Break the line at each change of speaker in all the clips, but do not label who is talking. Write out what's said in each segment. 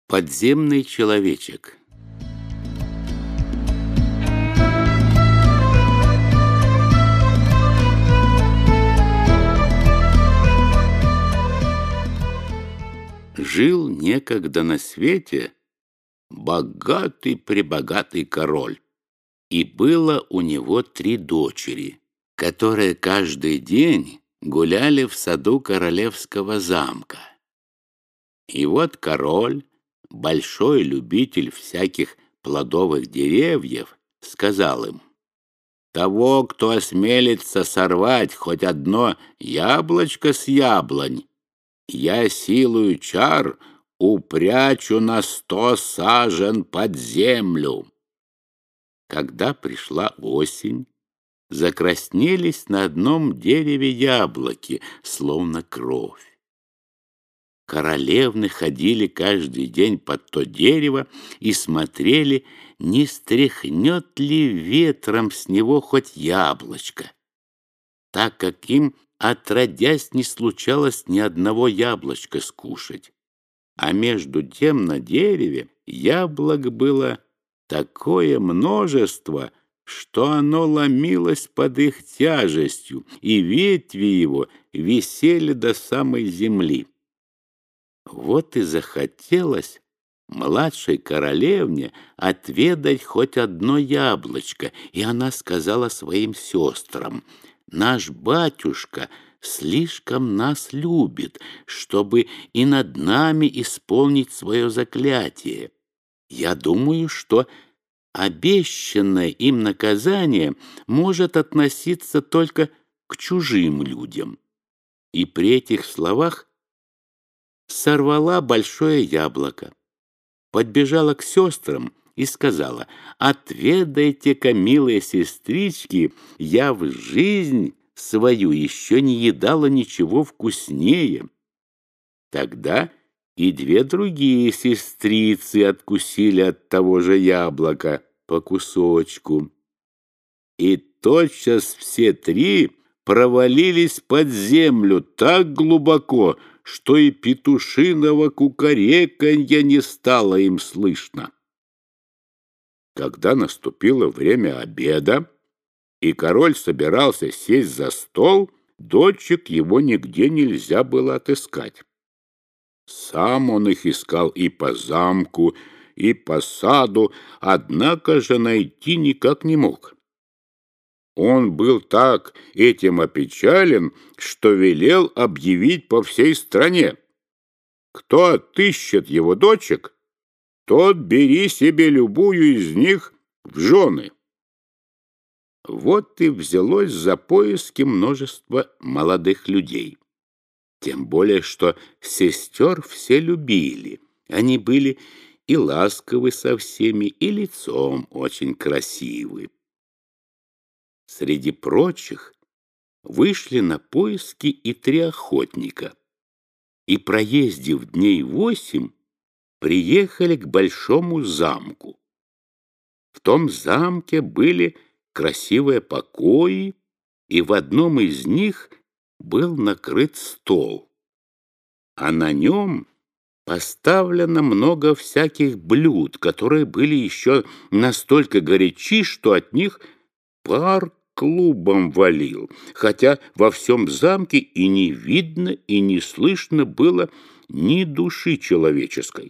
Подземный человечек. Жил некогда на свете богатый-пребогатый король, и было у него 3 дочери, которые каждый день гуляли в саду королевского замка. И вот король, большой любитель всяких плодовых деревьев, сказал им: «Того, кто осмелится сорвать хоть одно яблочко с яблонь, я силою чар упрячу на 100 сажен под землю». Когда пришла осень, закраснелись на одном дереве яблоки, словно кровь. Королевны ходили каждый день под то дерево и смотрели, не стряхнет ли ветром с него хоть яблочко, так как им отродясь не случалось ни одного яблочка скушать. А между тем на дереве яблок было такое множество, что оно ломилось под их тяжестью, и ветви его висели до самой земли. Вот и захотелось младшей королевне отведать хоть одно яблочко, и она сказала своим сестрам: «Наш батюшка слишком нас любит, чтобы и над нами исполнить свое заклятие. Я думаю, что обещанное им наказание может относиться только к чужим людям». И при этих словах сорвала большое яблоко, подбежала к сестрам и сказала: «Отведайте-ка, милые сестрички, я в жизнь свою еще не едала ничего вкуснее». Тогда и 2 другие сестрицы откусили от того же яблока по кусочку, и тотчас все 3 провалились под землю так глубоко, что и петушиного кукареканья не стало им слышно. Когда наступило время обеда, и король собирался сесть за стол, дочек его нигде нельзя было отыскать. Сам он их искал и по замку, и по саду, однако же найти никак не мог. Он был так этим опечален, что велел объявить по всей стране: кто отыщет его дочек, тот бери себе любую из них в жены. Вот и взялось за поиски множество молодых людей. Тем более, что сестер все любили. Они были и ласковы со всеми, и лицом очень красивы. Среди прочих вышли на поиски и 3 охотника, и, проездив дней 8, приехали к большому замку. В том замке были красивые покои, и в одном из них был накрыт стол, а на нем поставлено много всяких блюд, которые были еще настолько горячи, что от них пар клубом валил, хотя во всем замке и не видно, и не слышно было ни души человеческой.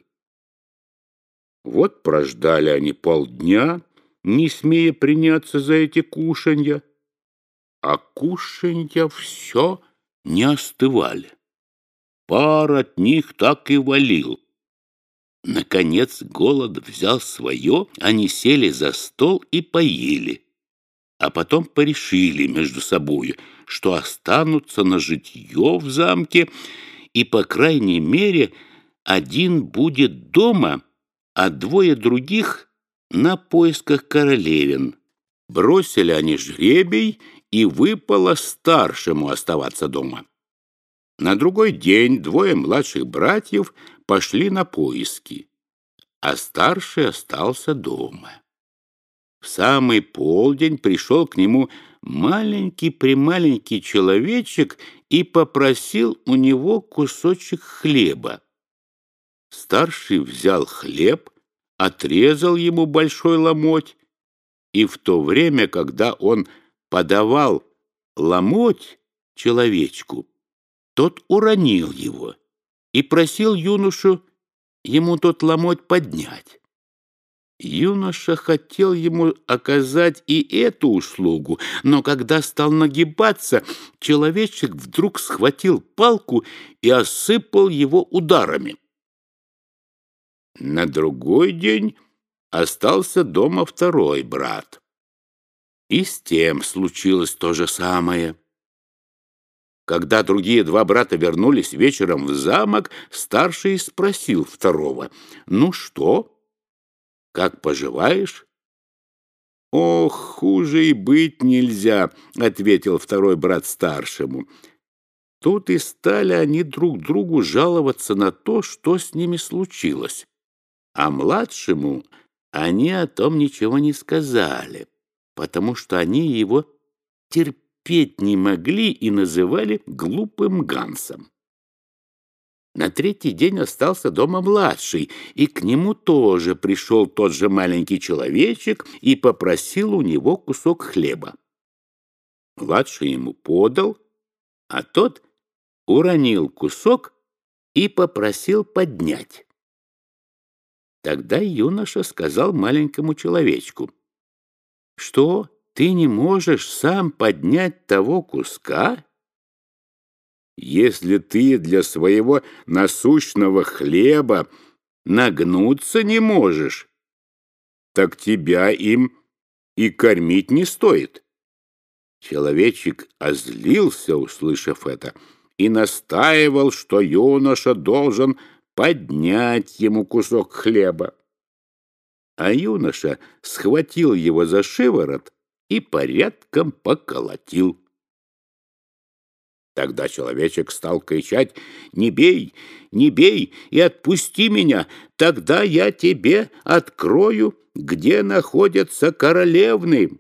Вот прождали они полдня, не смея приняться за эти кушанья, а кушанья все не остывали. Пар от них так и валил. Наконец голод взял свое, они сели за стол и поели, а потом порешили между собою, что останутся на житье в замке, и, по крайней мере, один будет дома, а 2 других на поисках королевин. Бросили они жребий, и выпало старшему оставаться дома. На другой день 2 младших братьев пошли на поиски, а старший остался дома. В самый полдень пришел к нему маленький-прималенький человечек и попросил у него кусочек хлеба. Старший взял хлеб, отрезал ему большой ломоть, и в то время, когда он подавал ломоть человечку, тот уронил его и просил юношу ему тот ломоть поднять. Юноша хотел ему оказать и эту услугу, но когда стал нагибаться, человечек вдруг схватил палку и осыпал его ударами. На другой день остался дома второй брат, и с тем случилось то же самое. Когда другие два брата вернулись вечером в замок, старший спросил второго: «Ну что? Как поживаешь?» «Ох, хуже и быть нельзя», — ответил второй брат старшему. Тут и стали они друг другу жаловаться на то, что с ними случилось. А младшему они о том ничего не сказали, потому что они его терпеть не могли и называли глупым Гансом. На третий день остался дома младший, и к нему тоже пришел тот же маленький человечек и попросил у него кусок хлеба. Младший ему подал, а тот уронил кусок и попросил поднять. Тогда юноша сказал маленькому человечку: «Что, ты не можешь сам поднять того куска? Если ты для своего насущного хлеба нагнуться не можешь, так тебя им и кормить не стоит». Человечек озлился, услышав это, и настаивал, что юноша должен поднять ему кусок хлеба. А юноша схватил его за шиворот и порядком поколотил. Тогда человечек стал кричать: «Не бей, не бей и отпусти меня, тогда я тебе открою, где находятся королевны».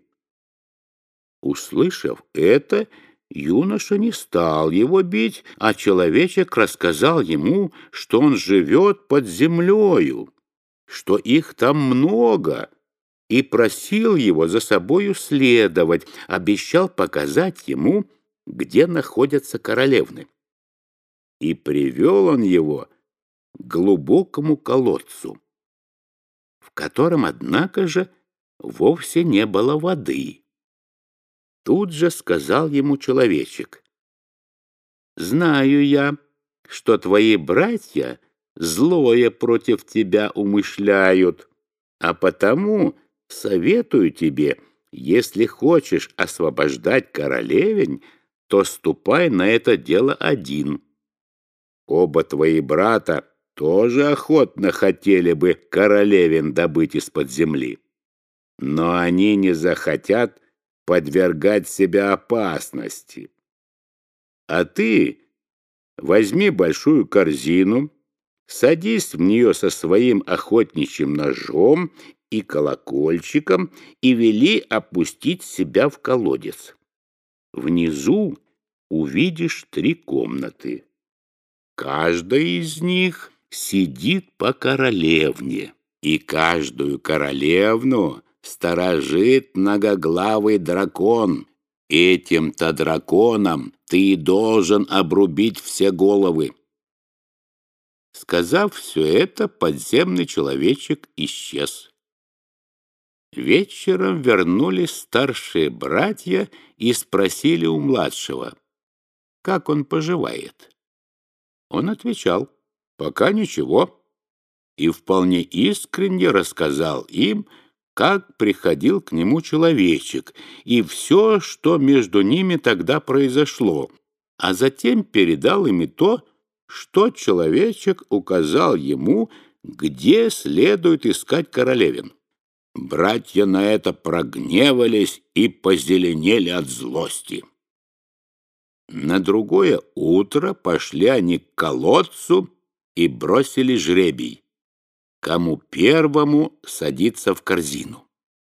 Услышав это, юноша не стал его бить, а человечек рассказал ему, что он живет под землею, что их там много, и просил его за собою следовать, обещал показать ему, где находятся королевны. И привел он его к глубокому колодцу, в котором, однако же, вовсе не было воды. Тут же сказал ему человечек: «Знаю я, что твои братья злое против тебя умышляют, а потому советую тебе, если хочешь освобождать королевень, то ступай на это дело один. Оба твои брата тоже охотно хотели бы королевин добыть из-под земли, но они не захотят подвергать себя опасности. А ты возьми большую корзину, садись в нее со своим охотничьим ножом и колокольчиком и вели опустить себя в колодец. Внизу увидишь 3 комнаты. Каждая из них сидит по королевне, и каждую королевну сторожит многоглавый дракон. Этим-то драконом ты должен обрубить все головы». Сказав все это, подземный человечек исчез. Вечером вернулись старшие братья и спросили у младшего, как он поживает. Он отвечал: «Пока ничего», и вполне искренне рассказал им, как приходил к нему человечек и все, что между ними тогда произошло, а затем передал им и то, что человечек указал ему, где следует искать королевин. Братья на это прогневались и позеленели от злости. На другое утро пошли они к колодцу и бросили жребий, кому первому садиться в корзину.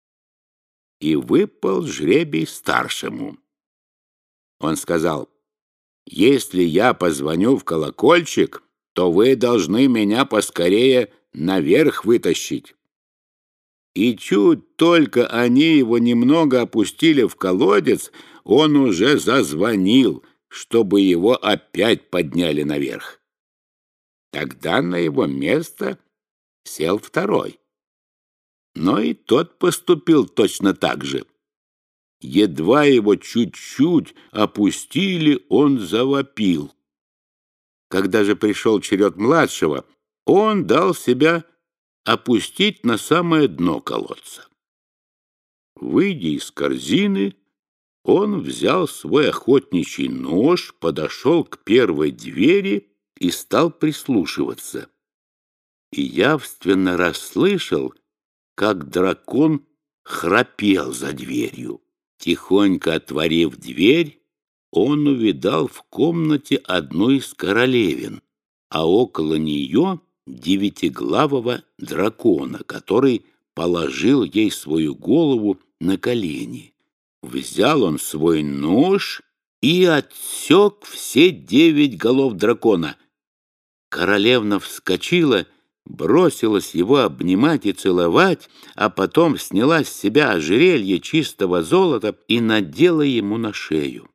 И выпал жребий старшему. Он сказал: «Если я позвоню в колокольчик, то вы должны меня поскорее наверх вытащить». И чуть только они его немного опустили в колодец, он уже зазвонил, чтобы его опять подняли наверх. Тогда на его место сел второй. Но и тот поступил точно так же. Едва его чуть-чуть опустили, он завопил. Когда же пришел черед младшего, он дал себя опустить на самое дно колодца. Выйдя из корзины, он взял свой охотничий нож, подошел к первой двери и стал прислушиваться. И явственно расслышал, как дракон храпел за дверью. Тихонько отворив дверь, он увидал в комнате одну из королевин, а около нее девятиглавого дракона, который положил ей свою голову на колени. Взял он свой нож и отсек все 9 голов дракона. Королевна вскочила, бросилась его обнимать и целовать, а потом сняла с себя ожерелье чистого золота и надела ему на шею.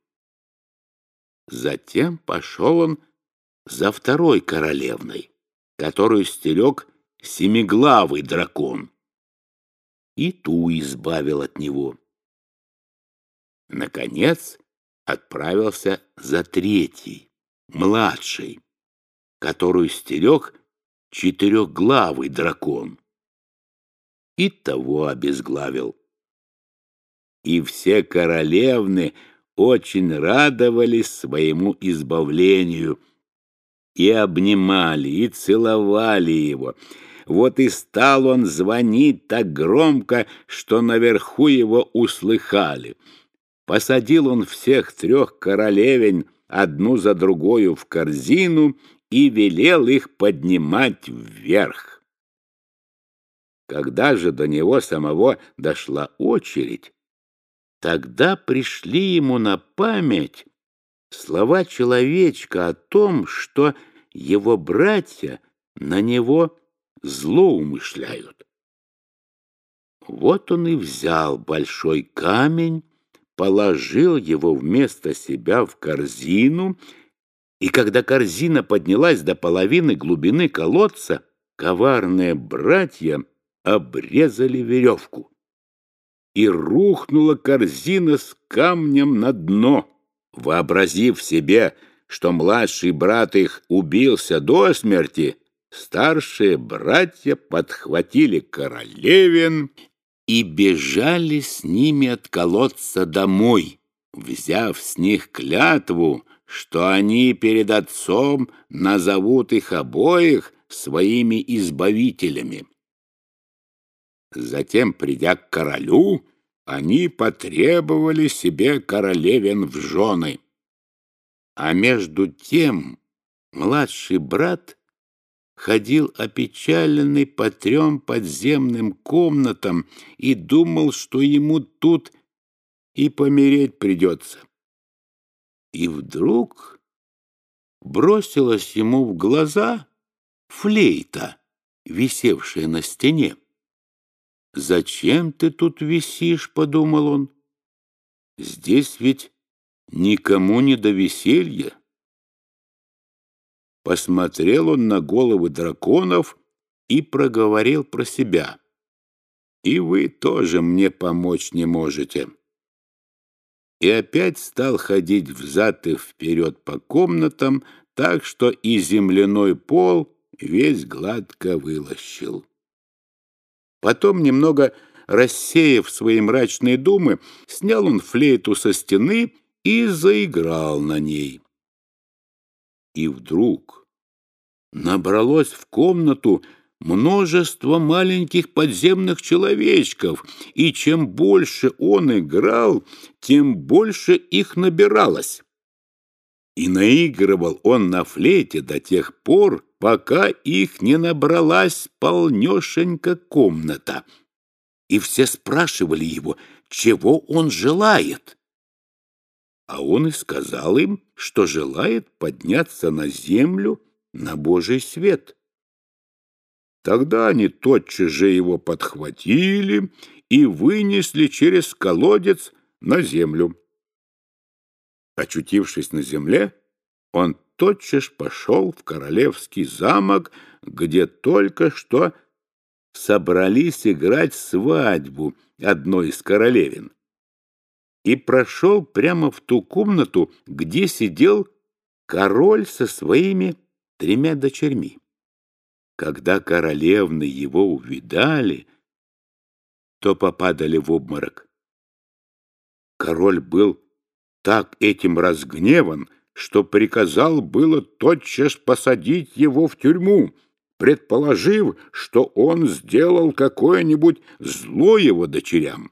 Затем пошел он за второй королевной, которую стерег семиглавый дракон, и ту избавил от него. Наконец отправился за третьей, младшей, которую стерег четырехглавый дракон, и того обезглавил. И все королевны очень радовались своему избавлению и обнимали, и целовали его. Вот и стал он звонить так громко, что наверху его услыхали. Посадил он всех 3 королевень одну за другою в корзину и велел их поднимать вверх. Когда же до него самого дошла очередь, тогда пришли ему на память слова человечка о том, что его братья на него злоумышляют. Вот он и взял большой камень, положил его вместо себя в корзину, и когда корзина поднялась до половины глубины колодца, коварные братья обрезали веревку, и рухнула корзина с камнем на дно. Вообразив себе, что младший брат их убился до смерти, старшие братья подхватили королевин и бежали с ними от колодца домой, взяв с них клятву, что они перед отцом назовут их обоих своими избавителями. Затем, придя к королю, они потребовали себе королевин в жены. А между тем младший брат ходил опечаленный по 3 подземным комнатам и думал, что ему тут и помереть придется. И вдруг бросилась ему в глаза флейта, висевшая на стене. «Зачем ты тут висишь?» — подумал он. «Здесь ведь никому не до веселья». Посмотрел он на головы драконов и проговорил про себя: «И вы тоже мне помочь не можете». И опять стал ходить взад и вперед по комнатам, так что и земляной пол весь гладко вылощил. Потом, немного рассеяв свои мрачные думы, снял он флейту со стены и заиграл на ней. И вдруг набралось в комнату множество маленьких подземных человечков, и чем больше он играл, тем больше их набиралось. И наигрывал он на флейте до тех пор, пока их не набралась полнёшенька комната. И все спрашивали его, чего он желает. А он и сказал им, что желает подняться на землю, на Божий свет. Тогда они тотчас же его подхватили и вынесли через колодец на землю. Очутившись на земле, он тотчас пошел в королевский замок, где только что собрались играть свадьбу одной из королевин, и прошел прямо в ту комнату, где сидел король со своими 3 дочерьми. Когда королевны его увидали, то попадали в обморок. Король был так этим разгневан, что приказал было тотчас посадить его в тюрьму, предположив, что он сделал какое-нибудь зло его дочерям.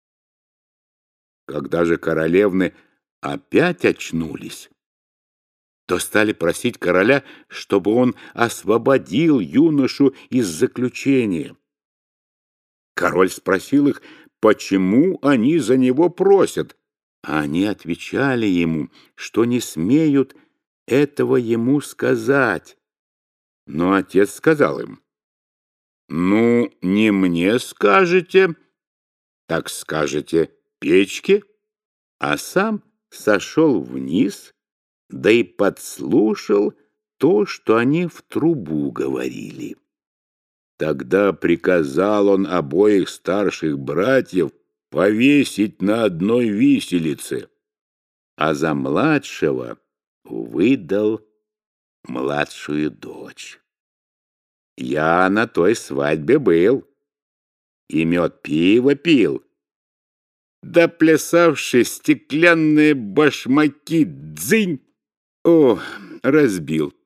Когда же королевны опять очнулись, то стали просить короля, чтобы он освободил юношу из заключения. Король спросил их, почему они за него просят, а они отвечали ему, что не смеют этого ему сказать. Но отец сказал им: «Ну, не мне скажете, так скажете печке», а сам сошел вниз, да и подслушал то, что они в трубу говорили. Тогда приказал он обоих старших братьев повесить на одной виселице, а за младшего выдал младшую дочь. Я на той свадьбе был, и мед пиво пил, да плясавшие стеклянные башмаки дзынь, разбил